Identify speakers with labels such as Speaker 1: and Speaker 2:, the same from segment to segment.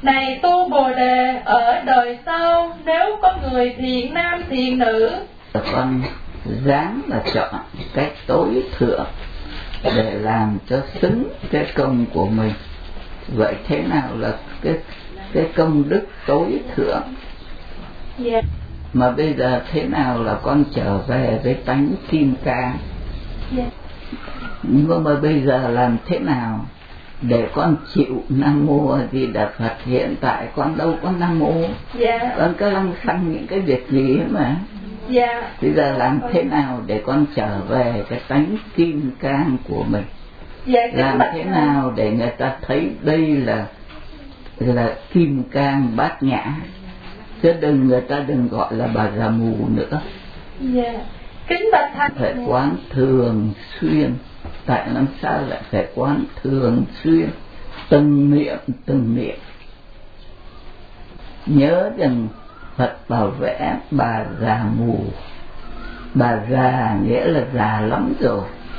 Speaker 1: Này tu Bồ Đề, ở đời sau nếu có người thiện nam thiện nữ,
Speaker 2: con dám là chọn cách tối thượng để làm cho xứng cái công của mình. Vậy thế nào là cái công đức tối thượng? Mà bây giờ thế nào là con trở về với tánh kim cang? Nhưng mà bây giờ làm thế nào để con chịu Nam Mô A Di Đà Phật? Hiện tại con đâu có Nam Mô, con cứ lăng xăng những cái việc gì mà. Bây giờ làm thế nào để con trở về cái tánh kim cang của mình? Làm thế nào để người ta thấy đây là kim cang bát nhã, chứ người ta đừng gọi là bà già mù nữa.
Speaker 1: Kính bạch thầy,
Speaker 2: phải quán thường xuyên. Tại làm sao lại phải quán thường xuyên? Từng niệm nhớ rằng Phật bảo vẽ bà già mù. Bà già nghĩa là già lắm rồi,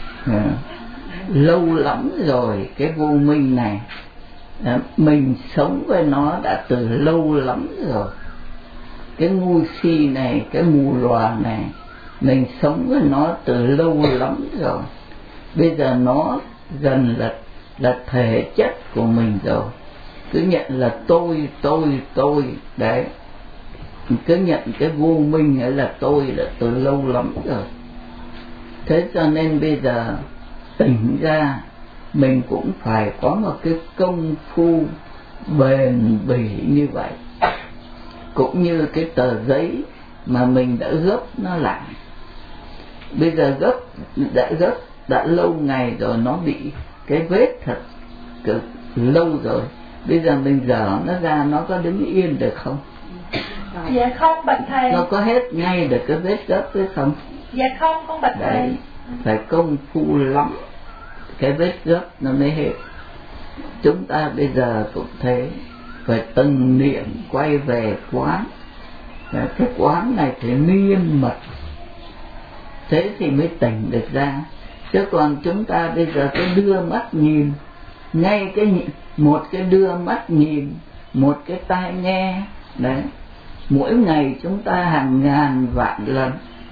Speaker 2: lâu lắm rồi. Cái vô minh này mình sống với nó đã từ lâu lắm rồi. Cái ngu si này, cái mù lòa này, mình sống với nó từ lâu lắm rồi. Bây giờ nó dần là thể chất của mình rồi. Cứ nhận là tôi đấy, cứ nhận cái vô minh ấy là tôi là từ lâu lắm rồi. Thế cho nên bây giờ tỉnh ra, mình cũng phải có một cái công phu bền bỉ như vậy. Cũng như cái tờ giấy mà mình đã gấp nó lại. Bây giờ đã lâu ngày rồi, nó bị cái vết thật cực lâu rồi. Bây giờ mình dở nó ra, nó có đứng yên được không?
Speaker 1: Dạ không bạch thầy.
Speaker 2: Nó có hết ngay được cái vết gấp hay không?
Speaker 1: Dạ không bạch thầy.
Speaker 2: Đấy, phải công phu lắm cái vết gấp nó mới hết. Chúng ta bây giờ cũng thế, phải từng niệm quay về quán. Cái quán này phải nghiêm mật, thế thì mới tỉnh được ra. Chứ còn chúng ta bây giờ cứ đưa mắt nhìn, ngay một cái đưa mắt nhìn, một cái tai nghe đấy, mỗi ngày chúng ta hàng ngàn vạn lần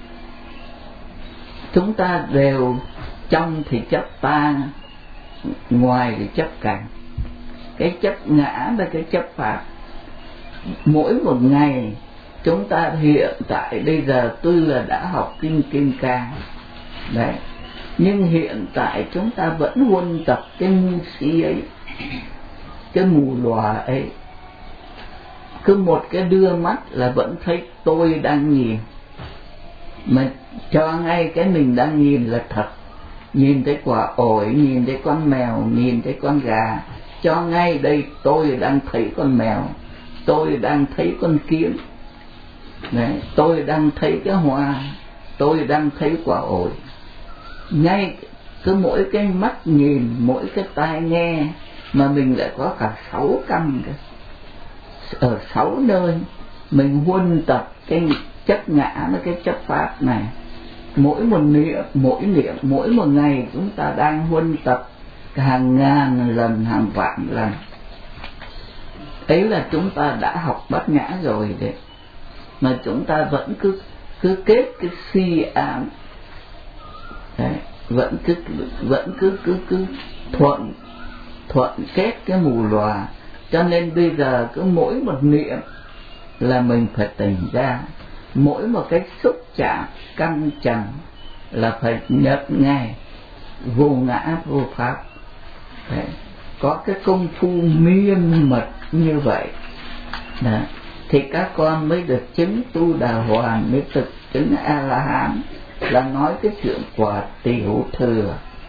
Speaker 2: chúng ta đều trong thì chấp ta, ngoài thì chấp cảnh. Cái chấp ngã và cái chấp pháp. Mỗi một ngày chúng ta hiện tại bây giờ tuy là đã học kinh Kim Cang đấy, nhưng hiện tại chúng ta vẫn huân tập cái ngu si ấy, cái mù lòa ấy. Cứ một cái đưa mắt là vẫn thấy tôi đang nhìn, mà cho ngay cái mình đang nhìn là thật. Nhìn thấy quả ổi, nhìn thấy con mèo, nhìn thấy con gà, cho ngay đây tôi đang thấy con mèo, tôi đang thấy con kiến đấy, tôi đang thấy cái hoa, tôi đang thấy quả ổi. Ngay cứ mỗi cái mắt nhìn, mỗi cái tai nghe, mà mình lại có cả 6 căn cơ. Ở 6 nơi mình huân tập cái chấp ngã với cái chấp pháp này. Mỗi một niệm, mỗi một ngày chúng ta đang huân tập hàng ngàn lần, hàng vạn lần. Ấy là chúng ta đã học bát nhã rồi đấy, mà chúng ta vẫn cứ kết cái si ám đấy, vẫn cứ thuận kết cái mù lòa. Cho nên bây giờ cứ mỗi một niệm là mình phải tỉnh ra, mỗi một cái xúc chạm căng trần là phải nhận ngay vô ngã vô pháp. Đấy, có cái công phu miên mật như vậy đó, thì các con mới được chứng tu Đà Hoàn, mới thực chứng A La Hán, là nói cái chuyện quả tiểu thừa.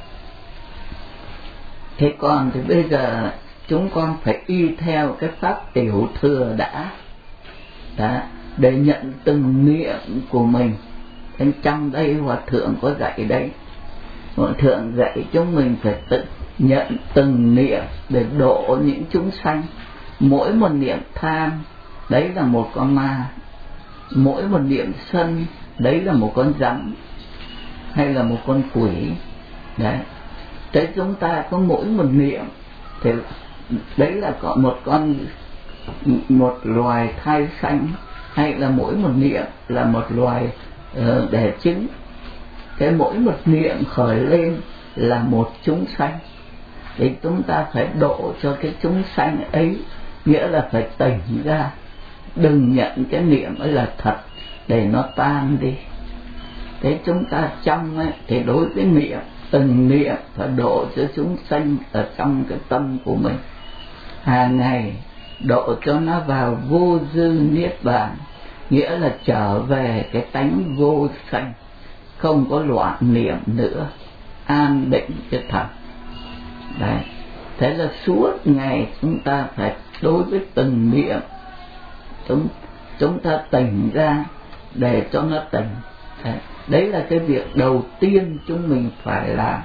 Speaker 2: Thế còn thì bây giờ chúng con phải y theo cái pháp tiểu thừa đã để nhận từng niệm của mình. Nên trong đây Hòa Thượng có dạy đấy, Hòa Thượng dạy chúng mình phải tự nhận từng niệm để độ những chúng sanh. Mỗi một niệm tham đấy là một con ma, mỗi một niệm sân đấy là một con rắn hay là một con quỷ đấy. Thế chúng ta có mỗi một niệm thì đấy là có một con một loài thai sanh, hay là mỗi một niệm là một loài đẻ trứng. Cái mỗi một niệm khởi lên là một chúng sanh, thì chúng ta phải độ cho cái chúng sanh ấy, nghĩa là phải tỉnh ra, đừng nhận cái niệm ấy là thật để nó tan đi. Thế chúng ta trong ấy, thì đối với niệm, từng niệm phải độ cho chúng sanh ở trong cái tâm của mình, hàng ngày độ cho nó vào vô dư niết bàn, nghĩa là trở về cái tánh vô sanh, không có loạn niệm nữa, an định cái thật. Đấy, thế là suốt ngày chúng ta phải đối với từng niệm chúng ta tỉnh ra để cho nó tỉnh. Đấy là cái việc đầu tiên chúng mình phải làm.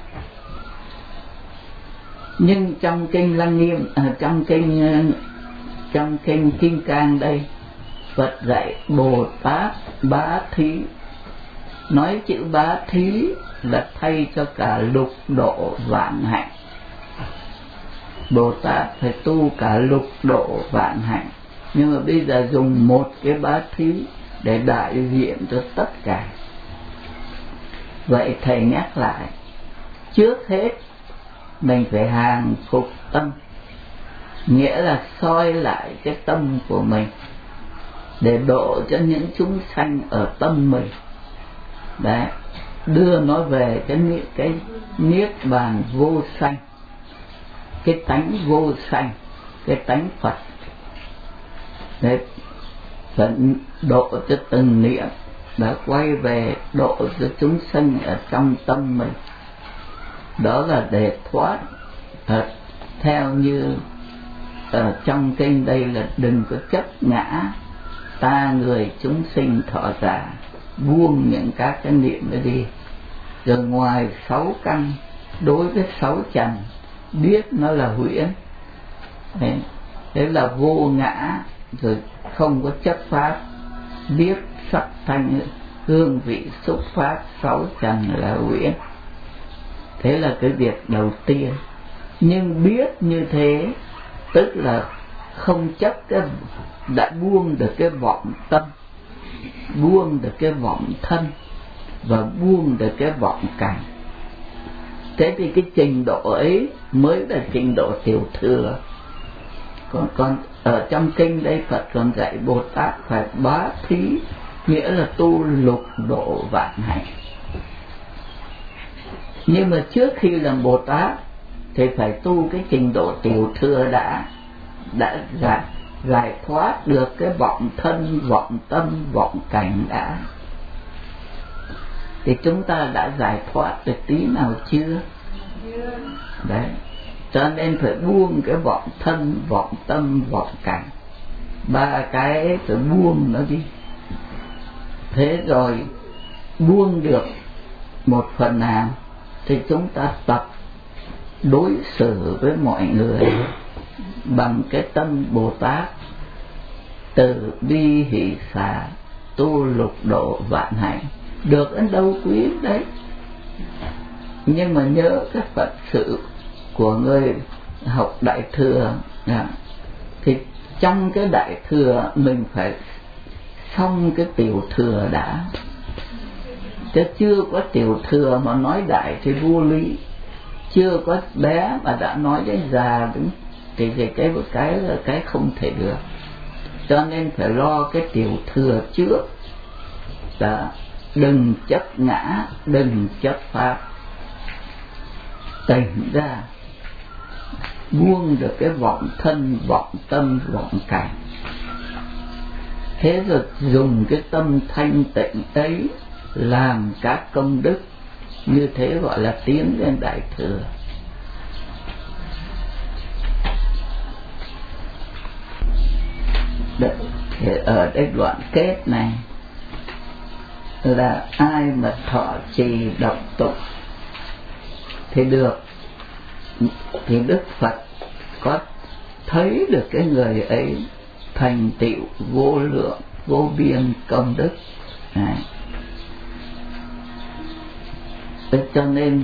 Speaker 2: Nhưng trong kinh Lăng Nghiêm, trong kinh Kim Cang đây, Phật dạy Bồ Tát bá thí. Nói chữ bá thí là thay cho cả lục độ vạn hạnh. Bồ Tát phải tu cả lục độ vạn hạnh, nhưng mà bây giờ dùng một cái bá thí để đại diện cho tất cả. Vậy thầy nhắc lại, trước hết mình phải hàng phục tâm, nghĩa là soi lại cái tâm của mình để độ cho những chúng sanh ở tâm mình. Đấy, đưa nó về cái niết bàn vô sanh, cái tánh vô sanh, cái tánh Phật. Đấy, phải độ cho từng niệm, đã quay về độ cho chúng sanh ở trong tâm mình. Đó là để thoát, theo như ở trong kinh đây là đừng có chấp ngã ta người chúng sinh thọ giả, buông những các cái niệm đó đi. Rồi ngoài 6 căn, đối với 6 trần biết nó là huyễn, thế là vô ngã, rồi không có chấp pháp, biết sắc thanh hương vị xúc pháp 6 trần là huyễn. Thế là cái việc đầu tiên. Nhưng biết như thế tức là không chấp cái, đã buông được cái vọng tâm, buông được cái vọng thân, và buông được cái vọng cảnh. Thế thì cái trình độ ấy mới là trình độ tiểu thừa. Còn ở trong kinh đây Phật còn dạy Bồ Tát phải bá thí, nghĩa là tu lục độ vạn hạnh. Nhưng mà trước khi làm Bồ Tát thì phải tu cái trình độ tiểu thừa đã giải thoát được cái vọng thân, vọng tâm, vọng cảnh đã. Thì chúng ta đã giải thoát được tí nào chưa? Đấy, cho nên phải buông cái vọng thân, vọng tâm, vọng cảnh, 3 cái ấy phải buông nó đi. Thế rồi buông được một phần nào thì chúng ta tập đối xử với mọi người bằng cái tâm Bồ Tát, từ bi hỷ xả, tu lục độ vạn hạnh. Được đến đâu quý đấy. Nhưng mà nhớ cái Phật sự của người học Đại Thừa, thì trong cái Đại Thừa mình phải xong cái tiểu thừa đã, chứ chưa có tiểu thừa mà nói đại thì vô lý. Chưa có bé mà đã nói đến già đúng, thì cái là cái không thể được. Cho nên phải lo cái tiểu thừa trước. Đó, đừng chấp ngã, đừng chấp pháp, tỉnh ra, buông được cái vọng thân, vọng tâm, vọng cảnh. Thế rồi dùng cái tâm thanh tịnh ấy làm các công đức, như thế gọi là tiến lên Đại Thừa. Ở đây đoạn kết này là ai mà thọ trì đọc tụng thì được, thì Đức Phật có thấy được cái người ấy thành tựu vô lượng vô biên công đức này. Cho nên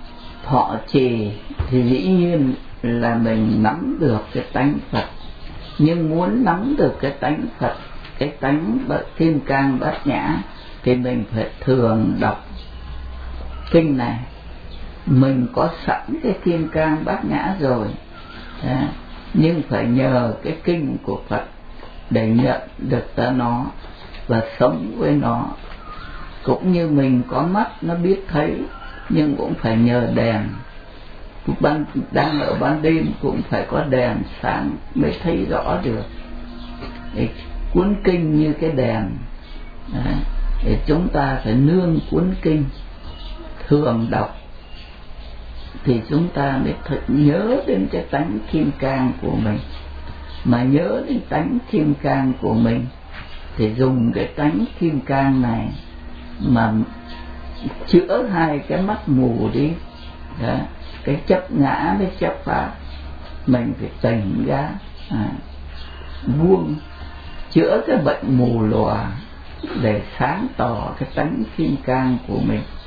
Speaker 2: thọ trì thì dĩ nhiên là mình nắm được cái tánh Phật, Nhưng muốn nắm được cái tánh Phật, cái tánh Kim Cang Bát Nhã, thì mình phải thường đọc kinh này. Mình có sẵn cái Kim Cang Bát Nhã rồi, nhưng phải nhờ cái kinh của Phật để nhận được ta nó và sống với nó. Cũng như mình có mắt nó biết thấy, nhưng cũng phải nhờ đèn. Đang ở ban đêm cũng phải có đèn sáng mới thấy rõ được. Để cuốn kinh như cái đèn, để chúng ta phải nương cuốn kinh, thường đọc, thì chúng ta mới nhớ đến cái tánh Kim Cang của mình. Mà nhớ đến tánh Kim Cang của mình thì dùng cái tánh Kim Cang này mà chữa hai cái mắt mù đi. Đó, cái chấp ngã với chấp pháp mình phải tỉnh ra, buông, chữa cái bệnh mù lòa để sáng tỏ cái tánh Kim Cang của mình.